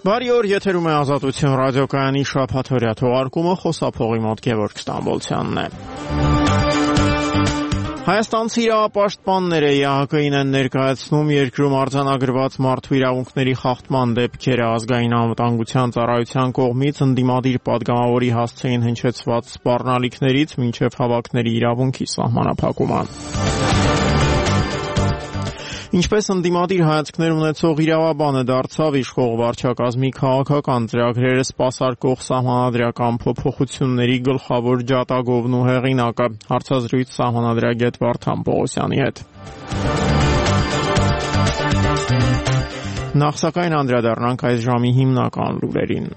Բարի օր, եթերում է Ազատություն ռադիոկայանի շաբաթօրյա թողարկումը, խոսափողի մոտ Գևորգ Ստամբոլցյանն է։ Հայաստանցի իրավապաշտպանները ԵԱՀԿ-ին են ներկայացնում երկրում արձանագրված մարդու իրավունքների խախտման դեպքերը ազգային անվտանգության ծառայության կողմից ընդդիմադիր պատգամավորի հասցեին հնչեցված սպառնալիքներից մինչև հավաքների իրավունքի սահմանափակումը։ Ինչպես ընդդիմադիր հայացքներ ունեցող իրավաբանը դարձավ իշխող վարչակազմի քաղաքական ծրագրերը սպասարկող սահմանադրական փոփոխությունների գլխավոր ջատագովն ու հեղինակը, հարցազրույց սահմանադրագետ Վարդան Պողոսյանի հետ։ Նախ սակայն անդրադառնանք այս ժամի հիմնական լուրերին։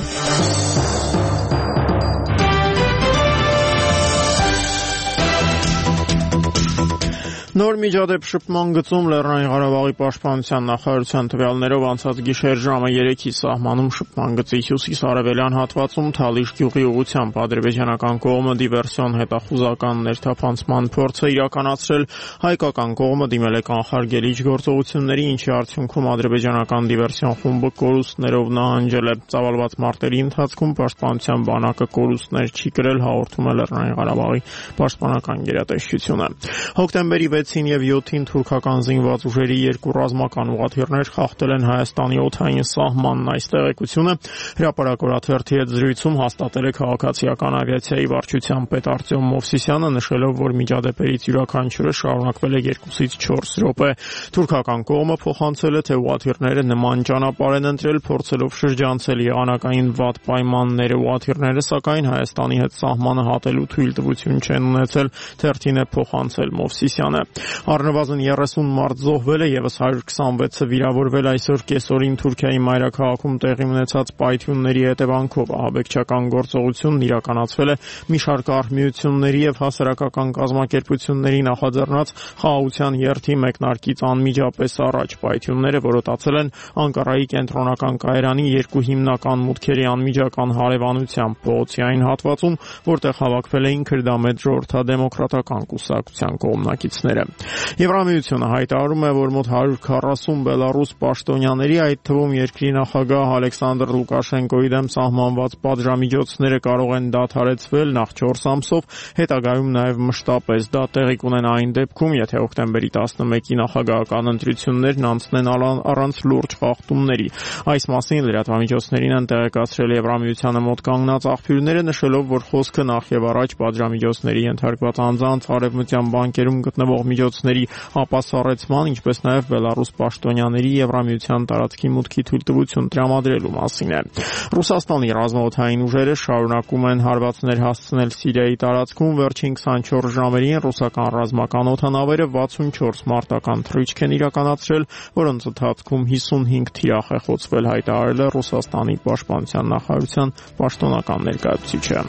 Նոր միջադեպ շփման գծում Լեռնային Ղարաբաղի պաշտպանության նախարարության տվյալներով անցած գիշեր ժամը 3-ի սահմանում շփման գծի հյուսիս-արևելյան հատվածում Թալիշ գյուղի ուղղությամբ ադրբեջանական կողմը դիվերսիոն հետախուզական ներթափանցման փորձ է իրականացրել, հայկական կողմը դիմել է կանխարգելիչ գործողությունների, ինչի արդյունքում ադրբեջանական դիվերսիոն խումբը կորուստներով նահանջել է։ Ծավալված մարտերի ընթացքում պաշտպանության բանակը կորուստներ չի կրել, հաղորդում է Լեռնային Ղարաբաղի պաշտպանական գերատեսչությունը։ Հոկտեմբերի 6-ին եւ 7-ին թուրքական զինված ուժերի երկու ռազմական ուղղաթիռներ խախտել են Հայաստանի օդային սահմանն, այս տեղեկությունը հրապարակ օրաթերթի հետ զրույցում հաստատել է քաղաքացիական ավիացիայի վարչության պետ Արտյոմ Մովսիսյանը, նշելով, որ միջադեպերից յուրաքանչյուրը շարունակվել է 2-ից 4 րոպե։ Թուրքական կողմը փոխանցել է, թե ուղղաթիռները նման ճանապարհ են ընտրել, փորձելով շրջանցել եղանակային վատ պայմանները։ Ուղղաթիռները, սակայն, Հայաստանի հետ սահմանը հատելու թույլտվություն չեն ունեցել, թերթին է փոխանցել Մովսիսյանը։ Առնվազն 30 մարդ զոհվել է, եւս 126-ը վիրավորվել այսօր կեսօրին Թուրքիայի մայրաքաղաքում տեղի ունեցած պայթյունների հետևանքով ահաբեկչական գործողությունն իրականացվել է մի շարք արհմիությունների եւ հասարակական կազմակերպությունների նախաձեռնած խաղաղության երթի մեկնարկից անմիջապես առաջ։ Պայթյունները որոտացել են Անկարայի կենտրոնական կայարանի երկու հիմնական մուտքերի անմիջական հարևանությամբ փողոցի այն հատվածում, որտեղ հավաքվել էին Քրդամետ ժողովրդադեմոկրատական կուսակցության կողմնակիցները։ Եվրամիությունը հայտարարում է, որ մոտ 140 բելառուս պաշտոնյաների, այդ թվում երկրի նախագահ Ալեքսանդր Լուկաշենկոյի դեմ սահմանված պատժամիջոցները կարող են դադարեցվել նախ 4 ամսով, հետագայում նաև մշտապես դա տեղի կունենա այն դեպքում, եթե հոկտեմբերի 11-ի նախագահական ընտրություններն անցնեն առանց լուրջ խախտումների։ Այս մասին լրատվամիջոցներին են տեղեկացրել Եվրամիությանը մոտ կանգնած աղբյուրները, նշելով, որ խոսքը նախ եւ առաջ պատժամիջոցների ենթարկված անձանց արևմտյան բանկերում գտնվող միջոցների ապասառեցման, ինչպես նաև Բելառուս պաշտոնյաների Եվրամիության տարածքի մուտքի թույլտվություն տրամադրելու մասին է։ Ռուսաստանի ռազմաօդային ուժերը շարունակում են հարվածներ հասցնել Սիրիայի տարածքում։ Վերջին 24 ժամերին ռուսական ռազմական օդանավերը 64 մարտական թռիչք են իրականացրել, որոնց ընթացքում 55 թիրախ է խոցվել, հայտարարել է Ռուսաստանի պաշտպանության նախարարության պաշտոնական ներկայացուցիչը։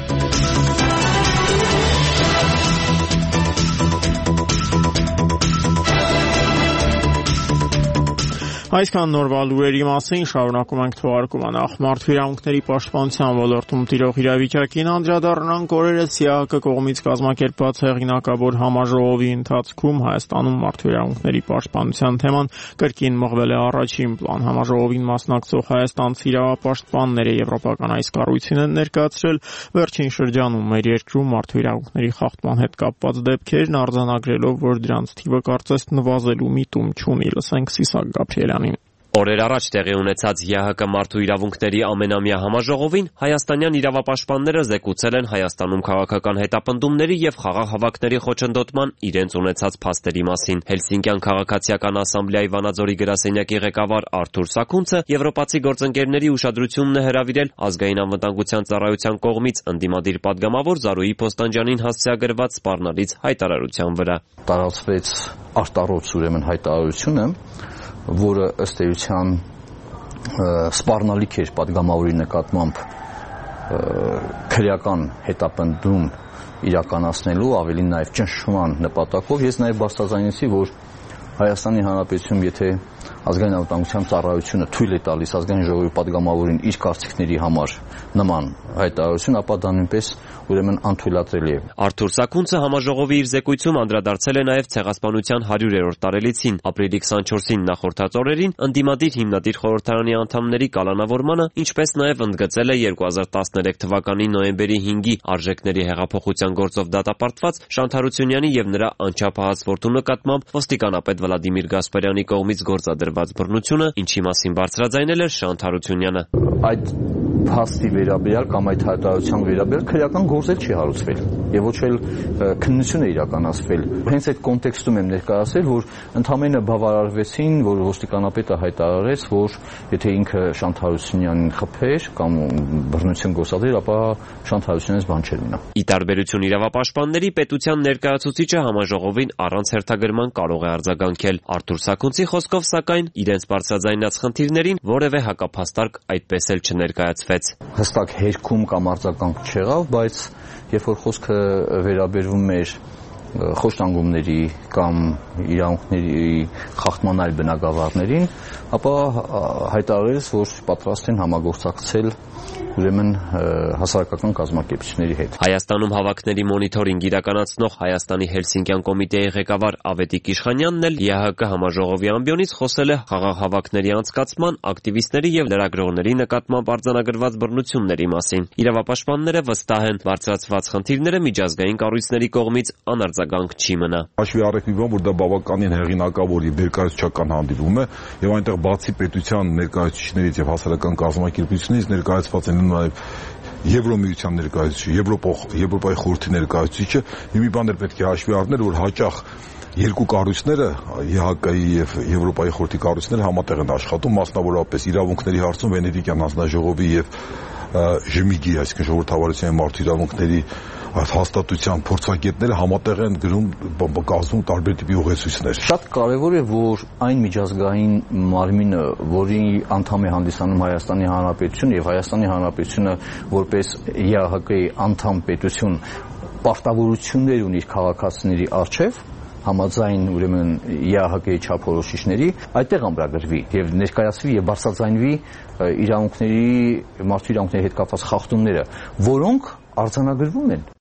Այսքան նորվա լուրերի մասին, շարունակում ենք թողարկումը։ Նախ մարդու իրավունքների պաշտպանության ոլորտում տիրող իրավիճակին անդրադառնանք։ Օրերս ԵԱՀԿ կողմից կազմակերպված հեղինակավոր համաժողովի ընթացքում Հայաստանում մարդու իրավունքների պաշտպանության թեման կրկին մղվել է առաջին պլան։ Համաժողովին մասնակցող հայաստանցի իրավապաշտպանները եվրոպական այս կառույցին են ներկայացրել վերջին շրջանում մեր երկրում մարդու իրավունքների խախտման հետ կապված դեպքերն, արձանագրելով, որ դրանց թիվը կարծես նվազելու միտում չունի։ Լսենք Սիսակ Գաբրիելյանին։ Օրեր առաջ տեղի ունեցած ԵԱՀԿ մարդու իրավունքների ամենամյա համաժողովին հայաստանյան իրավապաշտպանները զեկուցել են Հայաստանում քաղաքական հետապնդումների եւ խաղաղ հավաքների խոչընդոտման իրենց ունեցած փաստերի մասին։ Հելսինկյան քաղաքացիական ասամբլեայի Վանաձորի գրասենյակի ղեկավար Արթուր Սաքունցը եվրոպացի գործընկերների ուշադրությունն է հրավիրել ազգային անվտանգության ծառայության կողմից ընդդիմադիր падգամավոր Զարուհի Փոստանջյանին հասցեագրված սպառնալից հայտարարության վրա։ Տարածվեց արտառոց ուրեմն հայտարարությունը, որը ըստ էության սպառնալիք էր падգամավորի նկատմամբ քրեական հետապնդում իրականացնելու, ավելին նաև ճնշման նպատակով։ Ես նաև բարձրաձայնեցի, որ Հայաստանի Հանրապետությունում եթե ազգային անվտանգության ծառայությունը թույլ է տալիս ազգային ժողովի падգամավորին իր կարծիքների համար նման հայտարարություն, ապա դա նույնպես ուրեմն անթույլատրելի է։ Արթուր Սաքունցը համաժողովի իր զեկույցում անդրադարձել է նաև ցեղասպանության 100-րդ տարելիցին, ապրիլի 24-ին նախորդած օրերին ընդդիմադիր հիմնադիր խորհրդարանի անդամների կալանավորմանը, ինչպես նաև ընդգծել է 2013 թվականի նոյեմբերի 5-ի արժեքների հեղափոխության գործով դատապարտված Շանթ Հարությունյանի եւ նրա անչափահաս որդու նկատմամբ ոստիկանապետ Վլադիմիր Գասպարյանի կողմից գործադրված բռնությունը, ինչի մասին բարձրաձայնել էր Շանթ Հարությունյանը։ Այդ փաստի վերաբերյալ կամ այդ հայտարարության վերաբերյալ քրեական գործել չի հարուցվել եւ ոչ էլ քննություն է իրականացվել։ Հենց այդ կոնտեքստում եմ ներկայացրել, որ ընդամենը բավարարվեցին, որ ոստիկանապետը հայտարարեց, որ եթե ինքը Շանթ Հարությունյանին խփեր կամ բռնություն գործադրեր, ապա Շանթ Հարությունյանից բան չէր մնա։ Ի տարբերություն իրավապաշտպանների, պետության ներկայացուցիչը համաժողովին առանց հերթագրման կարող է արձագանքել։ Արթուր Սաքունցի խոսքով, սակայն, իրենց բարձրաձայնած խնդիրներին որևէ հակափաստարկ այդպես էլ չներկայացվեց։ Հստակ հերքում կամ արձագանք չեղավ, բայց երբ որ խոսքը վերաբերվում էր խոշտանգումների կամ իրավունքների խախտման այլ բնագավառներին, ապա հայտարարեց, որ պատրաստ են համագործակցել ուրեմն հասարակական կազմակերպությունների հետ։ Հայաստանում հավաքների մոնիթորինգ իրականացնող Հայաստանի Հելսինկյան կոմիտեի ղեկավար Ավետիք Իշխանյանն էլ ԵՀԿ համաժողովի ամբիոնից խոսել է խաղաղ հավաքների անցկացման, ակտիվիստների եւ լրագրողների նկատմամբ արձանագրված բռնությունների մասին։ Իրավապաշտպանները վստահ են, բարձրացված խնդիրները միջազգային կառույցների կողմից անարձագանք չի մնա։ Հաշվի առեք մի բան, որ դա բավականին հեղինակավոր եւ ներկայացուցչական հանդիպում է եւ այնտեղ բացի պետության ներկայացուցիչներից եւ հասարակական կազմակերպություններից ներկայացված են նաև Եվրոմիության ներկայացուցիչը, Եվրոպայի խորհրդի ներկայացուցիչը, մի բան էլ պետք է հաշվի առնել, որ հաճախ երկու կառույցները, ԵՀԿ-ի եւ Եվրոպայի խորհրդի կառույցները համատեղ են աշխատում, մասնավորապես իրավունքների հարցում Վենետիկյան հանձնաժողովի եւ ԺՄԻԳ-ի, այսինքն ժողովրդավարության մարդու իրավունքների հաստատության փորձագետները համատեղ են գրում կազմում տարբեր տիպի ուղեցույցներ։ Շատ կարևոր է, որ այն միջազգային մարմինը, որի անդամ է հանդիսանում Հայաստանի Հանրապետությունը եւ Հայաստանի Հանրապետությունը որպես ԵԱՀԿ-ի անդամ պետություն պարտավորություններ ունի իր քաղաքացիների առջև, համաձայն ուրեմն ԵԱՀԿ-ի չափորոշիչների, այդտեղ ամրագրվի եւ ներկայացվի եւ բարձրաձայնվի իրավունքների, մարդու իրավունքների հետ կապված խախտումները, որոնք արձանագրվում են։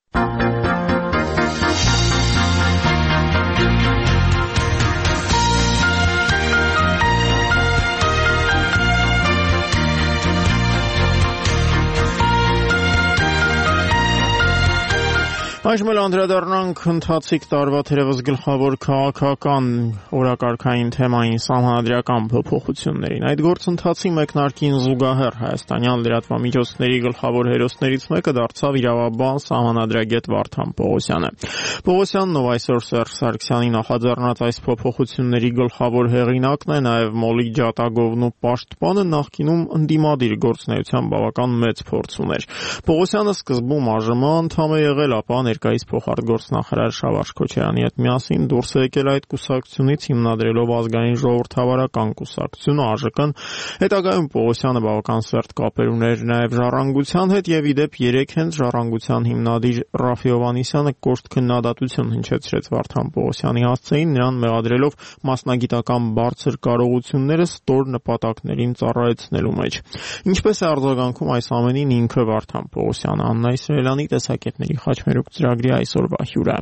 Այժմ էլ անդրադառնանք ընթացիկ տարվա թերևս գլխավոր քաղաքական օրակարգային թեմային սահմանադրական փոփոխություններին։ Այդ գործընթացի մեկնարկին զուգահեռ հայաստանյան լրատվամիջոցների գլխավոր հերոսներից մեկը դարձավ իրավաբան սահմանադրագետ Վարդան Պողոսյանը։ Պողոսյանն, ով այսօր Սերժ Սարգսյանի նախաձեռնած այս փոփոխությունների գլխավոր հեղինակն է, նաև Մոլի ջատագովն ու պաշտպանը, նախկինում ընդդիմադիր գործունեության բավական մեծ փորձ ուներ։ Պողոսյանը սկզբում ԱԺՄ անդամ է եղել, ապա ներկայիս փոխարտգործնախարար Շավարժ Քոչարյանի հետ միասին դուրս է եկել այդ կուսակցությունից, հիմնադրելով ազգային ժողովրդավարական կուսակցությունը ԱԺԿ-ն։ Հետագայում Պողոսյանը բավական սերտ կապեր ուներ նաև Ժառանգության հետ եւ իդեպ 3 հենց Ժառանգության հիմնադիր Ռաֆի Հովհաննիսյանը կոշտ քննադատություն հնչեցրեց Վարդան Պողոսյանի հասցեին, նրան մեղադրելով մասնագիտական բարձր կարողությունները ստոր նպատակներին ծառայեցնելու մեջ։ Ինչպես է արձագանքում այս ամենին ինքը Վարդան Պողոսյանը, Աննա Իսրայելյանի տեսակետների խաչմերուկ ծրագրի այսօրվա հյուրը։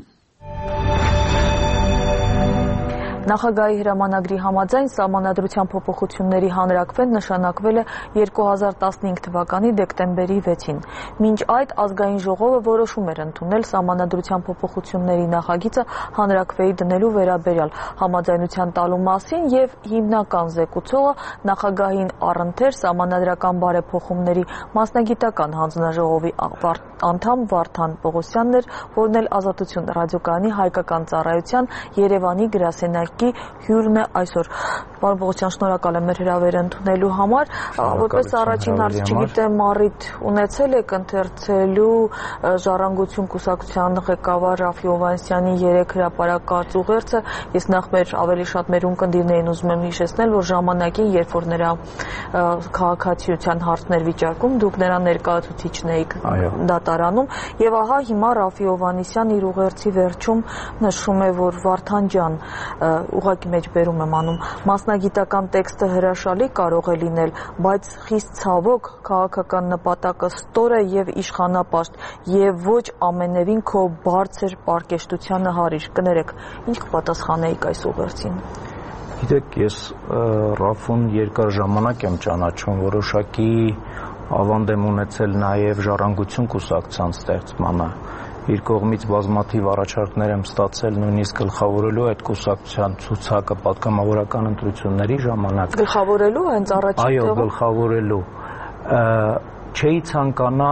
Նախագահի հրամանագրի համաձայն սահմանադրության փոփոխությունների հանրաքվեն նշանակվել է 2015 թվականի դեկտեմբերի 6-ին։ Մինչ այդ ազգային ժողովը որոշում էր ընդունել սահմանադրության փոփոխությունների նախագիծը հանրաքվեի դնելու վերաբերյալ համաձայնության տալու մասին եւ հիմնական զեկուցողը նախագահին առընթեր սահմանադրական բարեփոխումների մասնագիտական հանձնաժողովի անդամ Վարդան Պողոսյանն էր, որն էլ Ազատություն ռադիոկայանի հայկական ծառայության Երևանի գրասենյակի հյուրն է այսօր։ Պարոն Պողոսյան, շնորհակալ եմ մեր հրավերը ընդունելու համար։ Որպես առաջին հարց, չգիտեմ, առիթ ունեցել եք ընթերցելու Ժառանգություն կուսակցության ղեկավար Ռաֆի Հովհաննիսյանի 3 հրապարակած ուղերձը։ Ես նախ ավելի շատ մեր ունկնդիրներին ուզում եմ հիշեցնել, որ ժամանակին, երբ որ նրա քաղաքացիության հարցներ վիճակում, դուք նրա ներկայացուցիչն էիք դատարանում, եւ ահա հիմա Ռաֆի Հովհաննիսյան իր ուղերձի վերջում նշում է, որ Վարդան ջան, ուղղակի մեջ բերում եմ անում, մասնագիտական տեքստը հրաշալի կարող է լինել, բայց խիստ ցավոք քաղաքական նպատակը ստոր է եւ իշխանապաշտ եւ ոչ ամենևին քո բարձր պարկեշտությանը հարիր։ Կներեք, ինչ կպատասխանեիք այս ուղերձին։ Գիտեք, ես Ռաֆուն երկար ժամանակ եմ ճանաչում, որոշակի ավանդ եմ ունեցել նաեւ ժառանգություն կուսակցության ստեղծմանը։ Իր կողմից բազմաթիվ առաջարկներ եմ ստացել նույնիսկ գլխավորելու այդ կուսակցության ցուցակը պատգամավորական ընտրությունների ժամանակ։ Գլխավորելու հենց առաջին տեղը։ Այո, գլխավորելու։ Չէի ցանկանա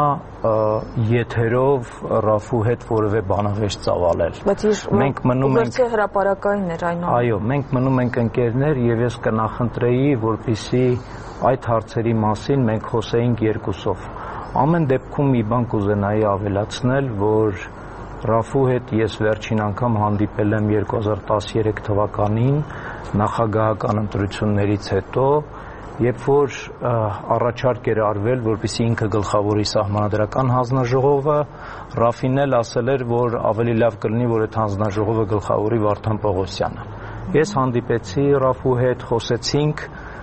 եթերով Ռաֆու հետ որևէ բանավեճ ծավալել։ Բայց մենք մնում ենք հրապարակային էր այն։ Այո, մենք մնում ենք ընկերներ եւ ես կնախընտրեի, որպեսզի այդ հարցերի մասին մենք խոսեինք երկուսով։ Ամեն դեպքում մի բան կուզենայի ավելացնել, որ Ռաֆու հետ ես վերջին անգամ հանդիպել եմ 2013 թվականին նախագահական ընտրություններից հետո, երբ որ առաջարկ էր արվել, որպեսզի ինքը գլխավորի սահմանադրական հանձնաժողովը, Ռաֆին էլ ասել էր, որ ավելի լավ կլինի, որ այդ հանձնաժողովը գլխավորի Վարդան Պողոսյանը։ Ես հանդիպեցի Ռաֆու հետ, խոսեցինք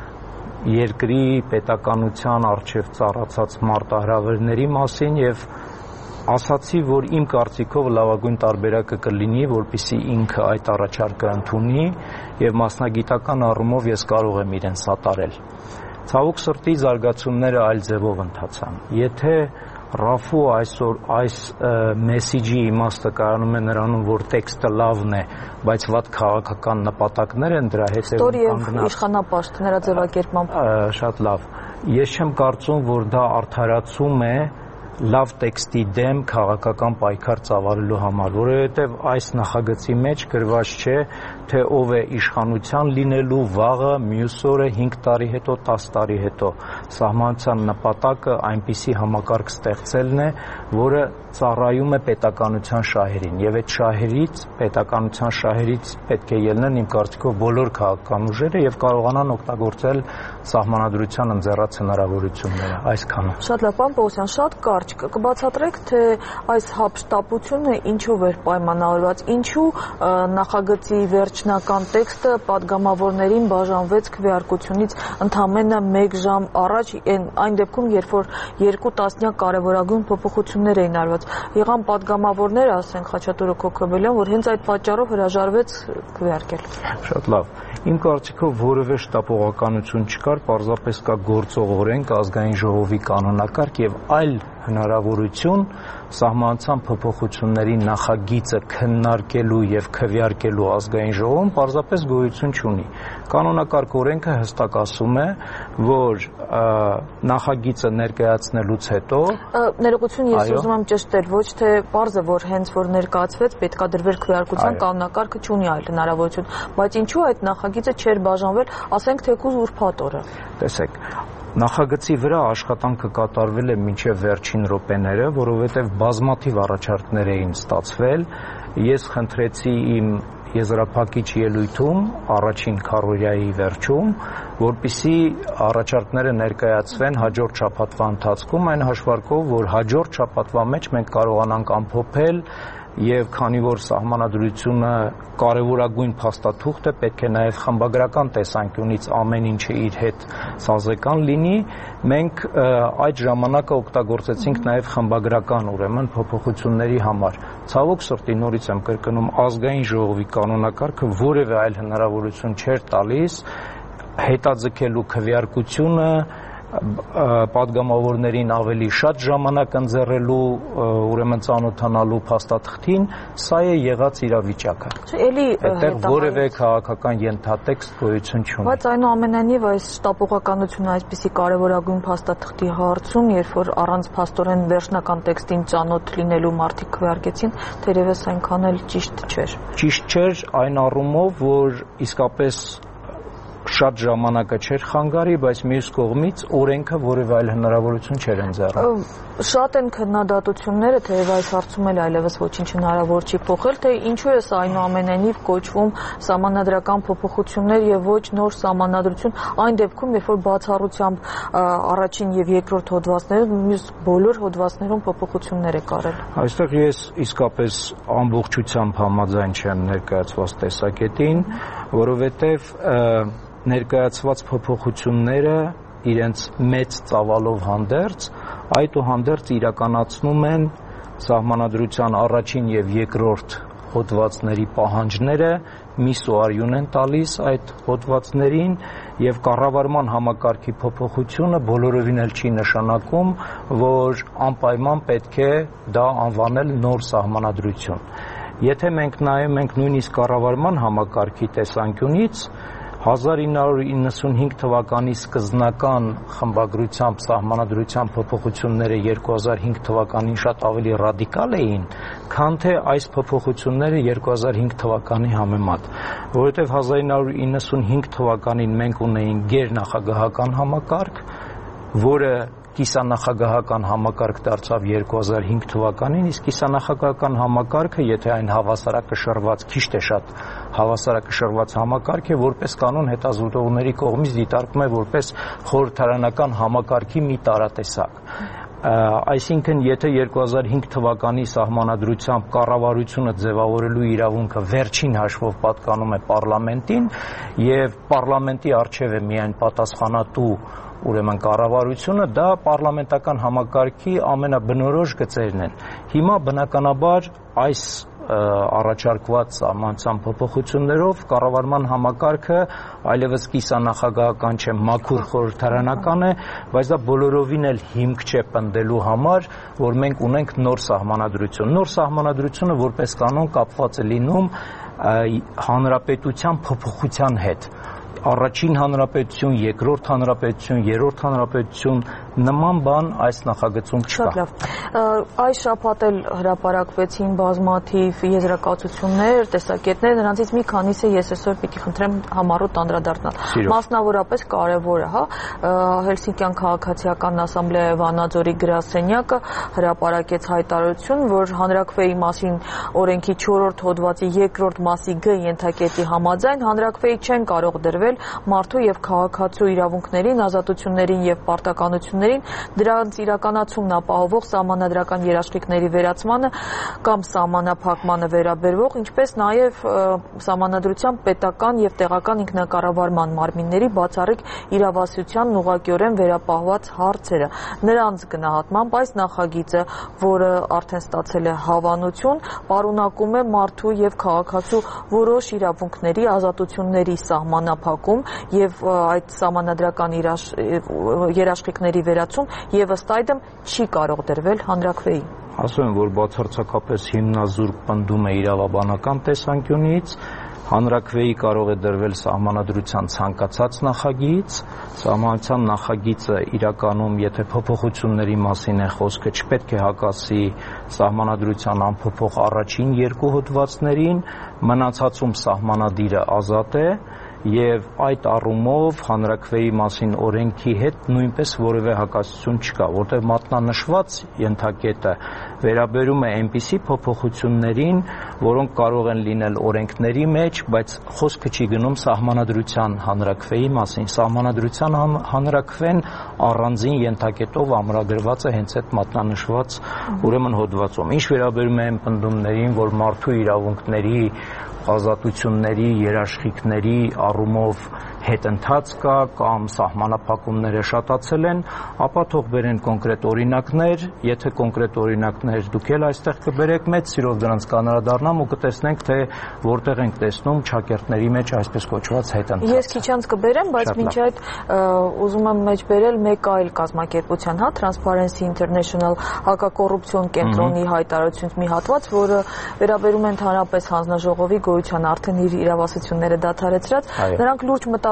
երկրի պետականության առջև ծառացած մարտահրավերների մասին եւ ասացի, որ իմ կարծիքով լավագույն տարբերակը կլինի, որպեսզի ինքը այդ առաջարկը ընդունի եւ մասնագիտական առումով ես կարող եմ իրեն սատարել։ Ցավոք սրտի զարգացումները այլ ձևով ընթացան։ Եթե Ռաֆու այսօր այս մեսիջի իմաստը կայանում է նրանում, որ տեքստը լավն է, բայց վատ քաղաքական նպատակներ են դրա հետևում կանգնած։ Ստոր եւ իշխանապաշտ նրա ձևակերպմամբ։ Շատ լավ։ Ես չեմ կարծում, որ դա արդարացում է լավ տեքստի դեմ քաղաքական պայքար ծավալելու համար, որովհետև այս նախագծի մեջ գրված չէ, թե ով է իշխանության լինելու վաղը, մյուս օրը, 5 տարի հետո, 10 տարի հետո։ Սահմանության նպատակը այնպիսի համակարգ ստեղծելն է, որը ծառայում է պետականության շահերին, եւ այդ շահերից, պետականության շահերից պետք է ելնեն իմ կարծիքով բոլոր քաղաքական ուժերը եւ կարողանան օգտագործել սահմանադրության ընձեռած հնարավորությունները, այսքանը։ Շատ լավ, պարոն Պողոսյան, շատ կարճ կբացատրեք, թե այս հափշտապությունը ինչով էր պայմանավորված, ինչու նախագծի վերջնական տեքստը պատգամավորներին բաժանվեց քվեարկությունից ընդամենը 1 ժամ առաջ, այն դեպքում, երբ որ 2 տասնյակ կարևորագույն փոփոխություններ էին արված։ Եղան պատգամավորներ, ասենք Խաչատուրը Քոքոբելյան, որ հենց այդ պատճառով հրաժարվեց քվեարկել։ Շատ լավ։ Իմ կարծիքով որևէ շտապողականություն չկար, պարզապես կա գործող օրենք, ազգային ժողովի կանոնակարգ եւ այլ հնարավորություն սահմանության փոփոխությունների նախագիծը քննարկելու եւ քվեարկելու ազգային ժողովում պարզապես գոյություն չունի։ Կանոնակարգ օրենքը հստակ ասում է, որ նախագիծը ներկայացնելուց հետո ներողություն, ես ուզում եմ ճշտել, ոչ թե պարզ է, որ հենց որ ներկայացվեց, պետքա դրվեր քվեարկության կանոնակարգը չունի այլ հնարավորություն, բայց ինչու այդ նախագիծը չէր բաժանվել, ասենք թեկուզ ուրբաթ օրը։ Տեսեք, նախագծի վրա աշխատանքը կատարվել է մինչև վերջին րոպեները, որովհետև բազմաթիվ առաջարկներ էին ստացվել։ Ես խնդրեցի իմ եզրափակիչ ելույթում առաջին քառորյայի վերջում, որպեսզի առաջարկները ներկայացվեն հաջորդ շաբաթվա ընթացքում, այն հաշվարկով, որ հաջորդ շաբաթվա մեջ մենք կարողանանք ամփոփել եւ քանի որ սահմանադրությունը կարևորագույն փաստաթուղթ է, պետք է նաեւ խմբագրական տեսանկյունից ամեն ինչը իր հետ սազեկան լինի, մենք այդ ժամանակը օգտագործեցինք նաեւ խմբագրական ուրեմն փոփոխությունների համար։ Ցավոք սրտի նորից եմ կրկնում, ազգային ժողովի կանոնակարգը որևէ այլ հնարավորություն չէր տալիս հետաձգելու քվեարկությունը պատգամավորներին ավելի շատ ժամանակ ընձեռելու, ուրեմն ծանոթանալու փաստաթղթին, սա է եղած իրավիճակը։ Այդտեղ որևէ քաղաքական ենթատեքստ գոյություն չունի։ Բայց այնուամենայնիվ այս շտապողականությունը այսպիսի կարևորագույն փաստաթղթի հարցում, երբ որ առանց փաստորեն վերջնական տեքստին ծանոթ լինելու մարդիկ քվեարկեցին, թերևս այնքան էլ ճիշտ չէր։ Ճիշտ չէր այն առումով, որ իսկապես շատ ժամանակը չէր խանգարի, բայց մյուս կողմից օրենքը որևէ այլ հնարավորություն չէր ընձեռում։ Շատ են քննադատությունները, թեև այս հարցում էլ այլևս ոչինչ հնարավոր չի փոխել, թե ինչու է սա այնուամենայնիվ կոչվում սահմանադրական փոփոխություններ եւ ոչ նոր սահմանադրություն, այն դեպքում, երբ որ բացառությամբ առաջին եւ երկրորդ հոդվածներում մյուս բոլոր հոդվածներում փոփոխություններ է կարել։ Այստեղ ես իսկապես ամբողջությամբ համաձայն չեմ ներկայացված տեսակետին, որովհետեւ ներկայացված փոփոխությունները իրենց մեծ ծավալով հանդերձ այդուհանդերձ իրականացնում են սահմանադրության առաջին եւ երկրորդ հոդվածների պահանջները, միսուարյուն են տալիս այդ հոդվածներին եւ կառավարման համակարգի փոփոխությունը բոլորովին էլ չի նշանակում, որ անպայման պետք է դա անվանել նոր սահմանադրություն։ Եթե մենք նայում ենք նույնիսկ կառավարման համակարգի տեսանկյունից 1995 թվականի սկզբնական խմբագրությամբ սահմանադրության փոփոխությունները 2005 թվականին շատ ավելի ռադիկալ էին, քան թե այս փոփոխությունները 2005 թվականի համեմատ, որովհետև 1995 թվականին մենք ունեինք գերնախագահական համակարգ, որը կիսանախագահական համակարգ դարձավ 2005 թվականին, իսկ կիսանախագահական համակարգը, եթե այն հավասարակշռված, քիչ թե շատ հավասարակշռված համակարգ է, որպես կանոն հետազոտողների կողմից դիտարկվում է որպես խորհրդարանական համակարգի մի տարատեսակ։ Այսինքն, եթե 2005 թվականի սահմանադրությամբ կառավարությունը ձևավորելու իրավունքը վերջին հաշվով պատկանում է պարլամենտին եւ պարլամենտի արչեւ է միայն պատասխանատու ուրեմն կառավարությունը, դա պարլամենտական համակարգի ամենաբնորոշ գծերն են։ Հիմա բնականաբար այս առաջարկված սահմանության փոփոխություններով կառավարման համակարգը այլևս կիսանախագահական չէ, մաքուր խորհրդարանական է, բայց դա բոլորովին էլ հիմք չէ պնդելու համար, որ մենք ունենք նոր սահմանադրություն։ Նոր սահմանադրությունը որպես կանոն կապված է լինում հանրապետության փոփոխության հետ։ Առաջին հանրապետություն, երկրորդ հանրապետություն, երրորդ հանրապետություն նման բան այս նախագծում չկա։ Շատ լավ։ Այս շաբաթ էլ հրապարակվեցին բազմաթիվ եզրակացություններ, տեսակետներ, նրանցից մի քանիսը ես այսօր պիտի խնդրեմ համառոտ անդրադառնալ։ Մասնավորապես կարևորը, Հելսինկյան քաղաքացիական ասամբլեայի Վանաձորի գրասենյակը հրապարակեց հայտարարություն, որ հանրաքվեի մասին օրենքի 4-րդ հոդվածի 2-րդ մասի Գ ենթակետի համաձայն հանրաքվեի չեն կարող դրվել մարդու եւ քաղաքացու իրավունքներին, ազատություններին եւ պարտականություններին, դրանց իրականացումն ապահովող սահմանադրական երաշխիքների վերացմանը կամ սահմանափակմանը վերաբերվող, ինչպես նաեւ սահմանադրության պետական եւ տեղական ինքնակառավարման մարմինների բացառիկ իրավասության ուղղակիորեն վերապահված հարցերը։ Նրանց գնահատմամբ այս նախագիծը, որը արդեն ստացել է հավանություն, պարունակում է մարդու եւ քաղաքացու որոշ իրավունքների, ազատությունների սահմանափակում եւ այդ սահմանադրական երաշխիքների վերացում եւ ըստ այդմ չի կարող դրվել հանրաքվեի։ Ասում եմ, որ բացարձակապես հիմնազուրկ պնդում է իրավաբանական տեսանկյունից, հանրաքվեի կարող է դրվել սահմանադրության ցանկացած նախագիծ, սահմանության նախագիծը իրականում, եթե փոփոխությունների մասին է խոսքը, չպետք է հակասի սահմանադրության անփոփոխ առաջին երկու հոդվածներին, մնացածում սահմանադիրը ազատ է եւ այդ առումով հանրաքվեի մասին օրենքի հետ նույնպես որևէ հակասություն չկա, որտեղ մատնանշված ենթակետը վերաբերում է այնպիսի փոփոխություններին, որոնք կարող են լինել օրենքների մեջ, բայց խոսքը չի գնում սահմանադրության հանրաքվեի մասին։ Սահմանադրության հանրաքվեն առանձին ենթակետով ամրագրված է հենց այդ մատնանշված ուրեմն հոդվածում։ Ինչ վերաբերում է այն պնդումներին, որ մարդու իրավունքների ազատությունների, երաշխիքների առումով հետընթաց կա կամ սահմանափակումները շատացել են, ապա թող բերեն կոնկրետ օրինակներ, եթե կոնկրետ օրինակներ դուք էլ այստեղ կբերեք, մեծ սիրով դրանց կանրադառնամ ու կտեսնենք, թե որտեղ ենք տեսնում ճակերտների մեջ այսպես կոչված հետընթաց։ Ես քիչ անց կբերեմ, բայց մինչ այդ ուզում եմ մեջ բերել մեկ այլ կազմակերպության, Transparency International հակակոռուպցիոն կենտրոնի հայտարարությունից մի հատված, որը վերաբերում է ընդհանրապես հանձնաժողովի գոյության արդեն իր իրավասությունները դադարեցրած, նրանք լուրջ մտահոգություն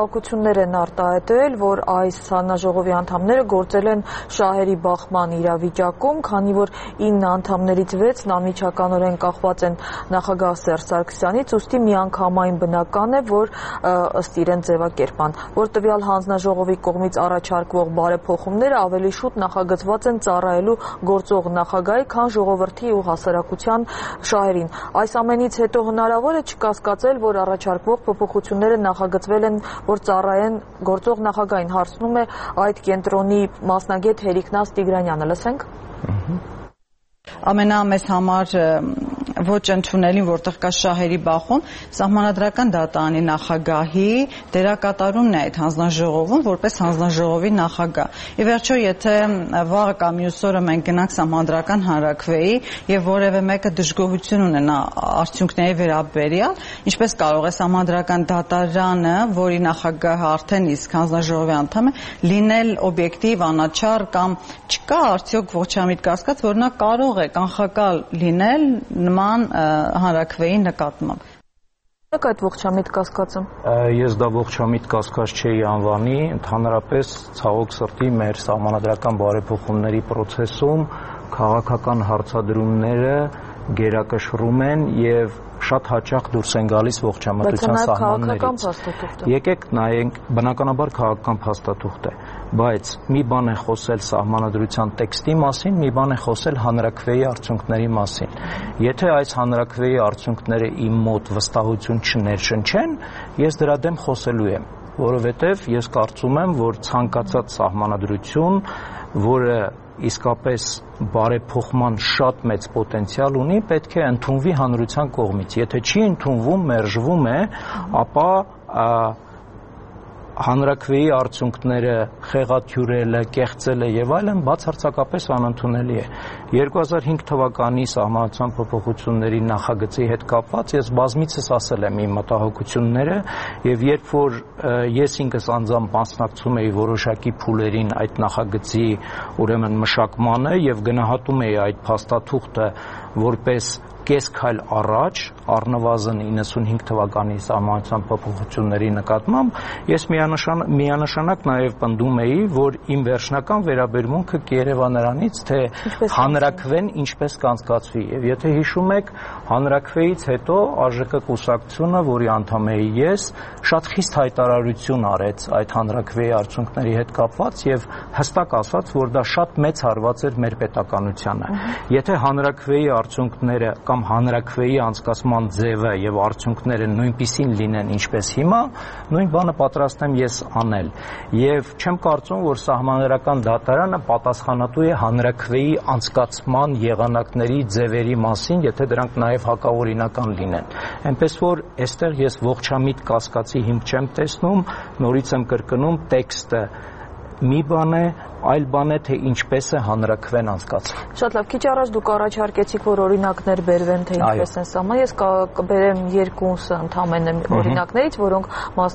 Տեղեկություններ են արտահայտել, որ այս հանձնաժողովի անդամները գործել են շահերի բախման իրավիճակում, քանի որ 9 անդամներից 6-ն անմիջականորեն կախված են նախագահ Սերժ Սարգսյանից, ուստի միանգամայն բնական է, որ ըստ իրեն ձևակերպան, որ տվյալ հանձնաժողովի կողմից առաջարկվող բարեփոխումները ավելի շուտ նախագծված են ծառայելու գործող նախագահի, քան ժողովրդի ու հասարակության շահերին։ Այս ամենից հետո հնարավոր է չկասկածել, որ առաջարկվող փոփոխությունները նախագծվել են, որ ծառայեն գործող նախագահին, հարցնում է այդ կենտրոնի մասնագետ Հերիկնաս Տիգրանյանը, լսենք։ Ամենամեծ համար ոչ ընդունելին, որտեղ կա շահերի բախում, Սահմանադրական դատարանի նախագահի դերակատարումն է այդ հանձնաժողովում, որպես հանձնաժողովի նախագահ։ Ի վերջո, եթե վաղը կամ մյուս օրը մենք գնանք Սահմանադրական հանրաքվեի եւ որևէ մեկը դժգոհություն ունենա արդյունքների վերաբերյալ, ինչպես կարող է Սահմանադրական դատարանը, որի նախագահը արդեն իսկ հանձնաժողովի անդամ է, լինել օբյեկտիվ, անաչառ կամ չկա արդյոք ողջամիտ կասկած, որ նա կարող է կանխակալ լինել նման հանրաքվեի նկատմամբ։ Այդ ողջամիտ կասկածը։ Ես դա ողջամիտ կասկած չէի անվանի, ընդհանրապես ցավոք սրտի մեր սահմանադրական բարեփոխումների process-ում քաղաքական հարցադրումները գերակշռում են եւ շատ հաճախ դուրս են գալիս ողջամտության սահմաններից։ Եկեք նայենք, բնականաբար քաղաքական փաստաթուղթ է, բայց մի բան է խոսել սահմանադրության տեքստի մասին, մի բան է խոսել հանրաքվեի արդյունքների մասին։ Եթե այս հանրաքվեի արդյունքները իմ մոտ վստահություն չներշնչեն, ես դրա դեմ խոսելու եմ, որովհետև ես կարծում եմ, որ ցանկացած սահմանադրություն, որը իսկապես բարեփոխման շատ մեծ պոտենցիալ ունի, պետք է ընդունվի հանրության կողմից։ Եթե չի ընդունվում, մերժվում է, ապա հանրաքվեի արդյունքները խեղաթյուրելը, կեղծելը եւ այլն բացարձակապես անընդունելի է։ 2005 թվականի սահմանադրության փոփոխությունների նախագծի հետ կապված ես բազմիցս ասել եմ իմ մտահոգությունները եւ երբ որ ես ինքս անձամբ մասնակցում էի որոշակի փուլերին այդ նախագծի ուրեմն մշակմանը եւ գնահատում էի այդ փաստաթուղթը որպես կես քայլ առաջ առնվազն 95 թվականի սահմանադրության փոփոխությունների նկատմամբ ես միանշանակ նաև պնդում էի, որ իմ վերջնական վերաբերմունքը կերևա նրանից, թե հանրաքվեն ինչպես կանցկացվի։ Եվ եթե հիշում եք, հանրաքվեից հետո ԱԺԿ կուսակցությունը, որի անդամ էի ես, շատ խիստ հայտարարություն արեց այդ հանրաքվեի արդյունքների հետ կապված եւ հստակ ասաց, որ դա շատ մեծ հարված էր մեր պետականությանը։ Եթե հանրաքվեի արդյունքները կամ հանրաքվեի անցկացման ձևը եւ արդյունքները նույնպիսին լինեն ինչպես հիմա, նույն բանը պատրաստ եմ ես անել։ Եվ չեմ կարծում, որ Սահմանադրական դատարանը պատասխանատու է հանրաքվեի անցկացման եղանակների ձևերի մասին, եթե դրանք նաեւ հակաօրինական լինեն։ Այնպես որ այստեղ ես ողջամիտ կասկածի հիմք չեմ տեսնում, նորից եմ կրկնում, տեքստը մի բան է, այլ բան է, թե ինչպես է հանրաքվեն անցկացվում։ Շատ լավ, քիչ առաջ դուք առաջարկեցիք, որ օրինակներ բերվեն, թե ինչպես են սահման։ Ես կբերեմ երկուսը ընդամենը օրինակներից, որոնք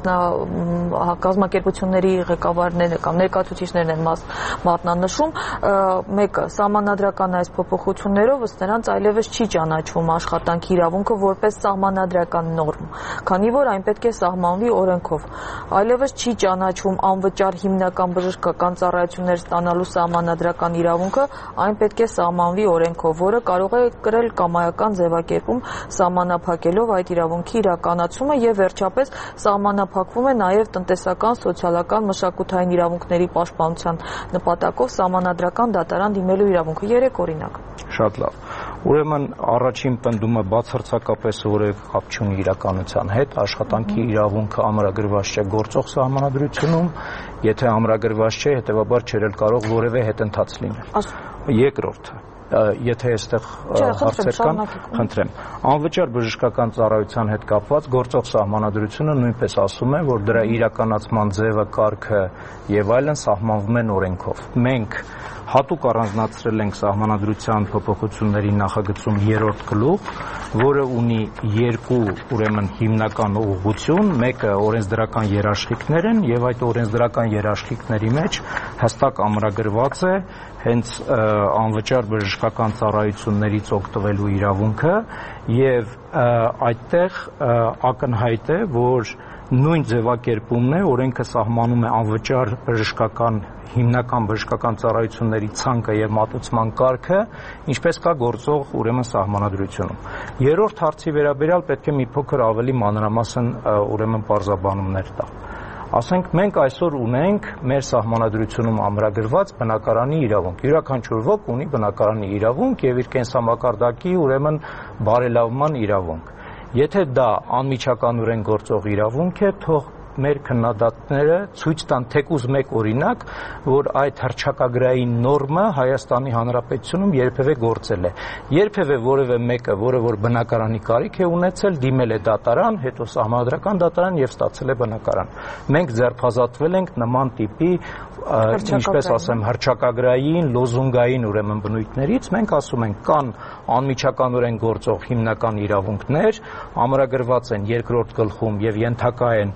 կազմակերպությունների ղեկավարները կամ ներկայացուցիչներն են մատնանշում։ Մեկը սահմանադրական այս փոփոխություններով ըստ նրանց այլևս չի ճանաչվում աշխատանքի իրավունքը որպես սահմանադրական նորմ, քանի որ այն պետք է սահմանվի օրենքով։ Այլևս չի ճանաչվում անվճար հիմնական բժշկական ծառայություններ ստանալու սահմանադրական իրավունքը, այն պետք է սահմանվի օրենքով, որը կարող է կրել կամայական ձևակերպում սահմանափակելով այդ իրավունքի իրականացումը եւ վերջապես սահմանափակվում է նաեւ տնտեսական, սոցիալական, մշակութային իրավունքների պաշտպանության նպատակով սահմանադրական դատարան դիմելու իրավունքը։ 3 օրինակ։ Շատ լավ։ Ուրեմն առաջին պնդումը բացարձակապես որևէ կապ չունի իրականության հետ, աշխատանքի իրավունքը ամրագրված չէ գործող սահմանադրությունում, եթե ամրագրված չէ, հետեւաբար չէր կարող որևէ հետընթաց լինել։ Երկրորդը, եթե այստեղ հարցեր կան, խնդրեմ։ Անվճար բժշկական ծառայության հետ կապված գործող սահմանադրությունը նույնպես ասում է, որ դրա իրականացման ձևը, կարգը եւ այլն սահմանվում են օրենքով։ Մենք հատուկ առանձնացրել ենք սահմանադրության փոփոխությունների նախագծում 3-րդ գլուխ, որը ունի երկու ուրեմն հիմնական ուղղություն, մեկը օրենսդրական երաշխիքներ են եւ այդ օրենսդրական երաշխիքների մեջ հստակ ամրագրված է հենց անվճար բժշկական ծառայություններից օգտվելու իրավունքը եւ այդտեղ ակնհայտ է, որ նույն ձևակերպումն է, օրենքը սահմանում է անվճար հիմնական բժշկական ծառայությունների ցանկը եւ մատուցման կարգը, ինչպես կա գործող ուրեմն սահմանադրությունում։ Երրորդ հարցի վերաբերյալ պետք է մի փոքր ավելի մանրամասն ուրեմն պարզաբանումներ տալ։ Ասենք մենք այսօր ունենք մեր սահմանադրությունում ամրագրված բնակարանի իրավունք։ Յուրաքանչյուր ոք ունի բնակարանի իրավունք եւ իր կենսամակարդակի ուրեմն բարելավման իրավունք։ Եթե դա անմիջականորեն գործող իրավունք է, թող մեր քննադատները ցույց տան թեկուզ մեկ օրինակ, որ այդ հռչակագրային նորմը Հայաստանի Հանրապետությունում երբևէ գործել է։ Երբևէ որևէ մեկը, որը որ բնակարանի կարիք է ունեցել, դիմել է դատարան, հետո սահմանադրական դատարան եւ ստացել է բնակարան։ Մենք ձերբազատվել ենք նման տիպի, ինչպես ասեմ, հռչակագրային, լոզունգային ուրեմն բնույթներից։ Մենք ասում ենք կան անմիջականորեն գործող հիմնական իրավունքներ, ամրագրված են երկրորդ գլխում եւ ենթակա են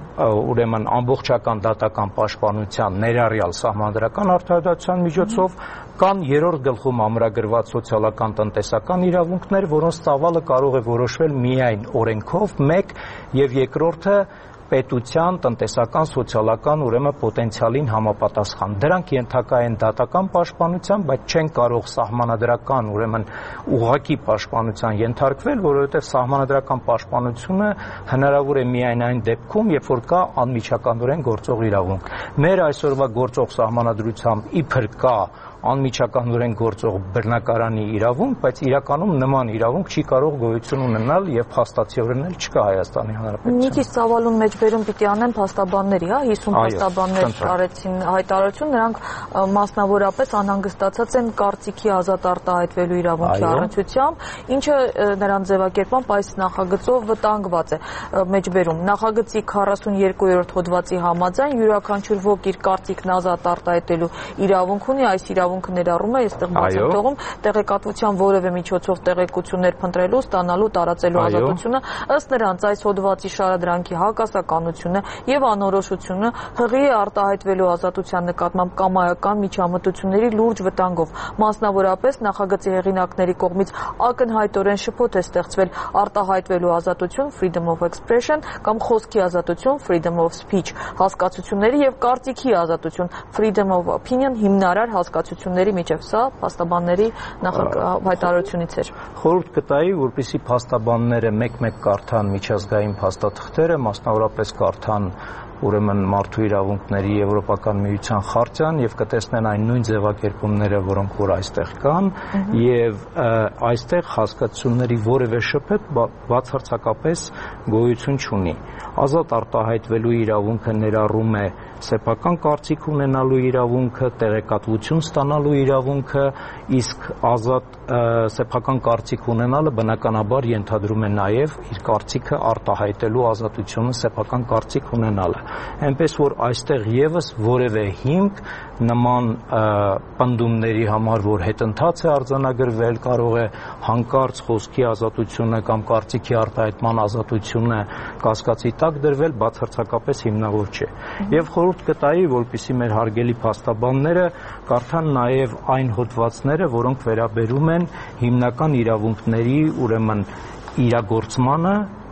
ուրեմն ամբողջական դատական պաշտպանության ներառյալ սահմանադրական արդարադատության միջոցով, կան երրորդ գլխում ամրագրված սոցիալական տնտեսական իրավունքներ, որոնց ծավալը կարող է որոշվել միայն օրենքով, մեկ եւ երկրորդը պետության տնտեսական, սոցիալական ուրեմն պոտենցիալին համապատասխան։ Դրանք ենթակա են դատական պաշտպանության, բայց չեն կարող սահմանադրական ուրեմն ուղղակի պաշտպանության ենթարկվել, որովհետև սահմանադրական պաշտպանությունը հնարավոր է միայն այն դեպքում, երբ որ կա անմիջականորեն գործող իրավունք։ Մեր այսօրվա գործող սահմանադրությամբ իբր կա անմիջականորեն գործող բնակարանի իրավունք, բայց իրականում նման իրավունք չի կարող գոյություն ունենալ եւ փաստացիորեն էլ չկա Հայաստանի Հանրապետությունում։ Մի քիչ ծավալուն մեջբերում պիտի անեն փաստաբանների, 50 փաստաբաններ արեցին հայտարարություն, նրանք մասնավորապես անհանգստացած են կարծիքի ազատ արտահայտվելու իրավունքի առնչությամբ, ինչը նրանց ձևակերպամբ այս նախագծով վտանգված է մեջբերում։ Նախագծի 42-րդ հոդվածի համաձայն յուրաքանչյուր ոք իր կարծիքն ազատ արտահայտելու իրավունք ունի, այս իրավունքը ներառում է, այստեղ բաց է թողում տեղեկատվության որևէ միջոցով տեղեկություններ փնտրելու, ստանալու, տարածելու ազատությունը, ըստ նրանց այս հոդվածի շարադրանքի հակասականությունը եւ անորոշությունը հղի է արտահայտվելու ազատության նկատմամբ կամայական միջամտությունների լուրջ վտանգով։ Մասնավորապես նախագծի հեղինակների կողմից ակնհայտորեն շփոթ է ստեղծվել արտահայտվելու ազատություն freedom of expression կամ խոսքի ազատություն freedom of speech հասկացությունների եւ կարծիքի ազատություն freedom of opinion հիմնարար հասկացությունների միջև։ Սա փաստաբանների հայտարարությունից էր։ Խորհուրդ կտայի, որպեսզի փաստաբանները մեկ-մեկ կարդան միջազգային փաստաթղթերը, մասնավորապես կարդան ուրեմն մարդու իրավունքների Եվրոպական միության խարտիան եւ կտեսնեն այն նույն ձևակերպումները, որոնք որ այստեղ կան, եւ այստեղ հասկացությունների որևէ շփոթ բացարձակապես գոյություն չունի։ Ազատ արտահայտվելու իրավունքը ներառում է սեփական կարծիք ունենալու իրավունքը, տեղեկատվություն ստանալու իրավունքը, իսկ ազատ սեփական կարծիք ունենալը բնականաբար ենթադրում է նաև իր կարծիքը արտահայտելու ազատությունը, սեփական կարծիք ունենալը։ Այնպես որ այստեղ եւս որևէ հիմք նման պնդումների համար, որ հետընթաց է արձանագրվել, կարող է հանկարծ խոսքի ազատությունը կամ կարծիքի արտահայտման ազատությունը կասկածի տակ դրվել, բացարձակապես հիմնավոր չէ։ Եվ խորհուրդ կտայի, որպեսզի մեր հարգելի փաստաբանները կարդան նաև այն հոդվածները, որոնք վերաբերում են հիմնական իրավունքների ուրեմն իրագործմանը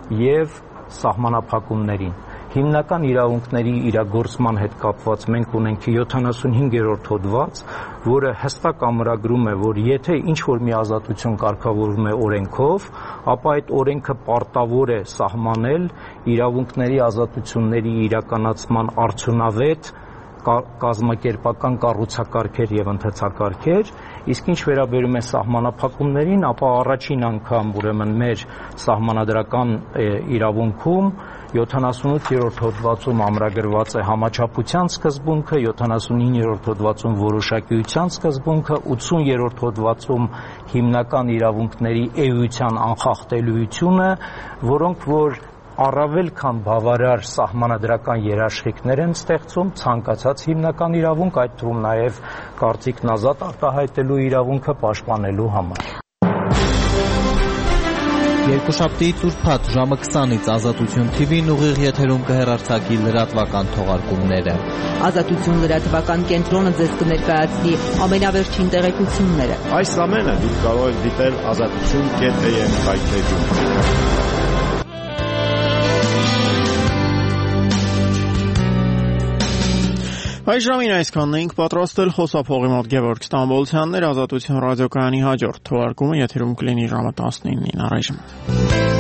եւ սահմանափակումներին։ Հիմնական իրավունքների իրագործման հետ կապված մենք ունենք 75-րդ հոդված, որը հստակ ամրագրում է, որ եթե ինչ-որ մի ազատություն կարգավորվում է օրենքով, ապա այդ օրենքը պարտավոր է սահմանել իրավունքների ազատությունների իրականացման արդյունավետ կազմակերպական կառուցակարգեր եւ ընթացակարգեր, իսկ ինչ վերաբերում է սահմանափակումներին, ապա առաջին անգամ ուրեմն մեր սահմանադրական իրավունքում 78-րդ հոդվածում ամրագրված է համաչափության սկզբունքը, 79-րդ հոդվածում որոշակիության սկզբունքը, 80-րդ հոդվածում հիմնական իրավունքների էության անխախտելիությունը, որոնք որ առավել քան բավարար սահմանադրական երաշխիքներ են ստեղծում ցանկացած հիմնական իրավունք, այդ թվում նաև կարծիքն ազատ արտահայտելու իրավունքը պաշտպանելու համար։ Երկուշաբթի ուրբաթ ժամը 20-ից Ազատություն TV-ն ուղիղ եթերում կհեռարձակի լրատվական թողարկումները։ Ազատություն լրատվական կենտրոնը ձեզ կներկայացնի ամենավերջին տեղեկությունները։ Այս ամենը դուք կարող եք դիտել azatutun.am հայտարարում։ Այս ժամին այսքանն էինք պատրաստել խոսափողի մոտ Գևորգ Ստամբոլցյանն էր, Ազատություն ռադիոկայանի հաջորդ թողարկումը եթերում կլինի ժամը 19-ին առայժմ։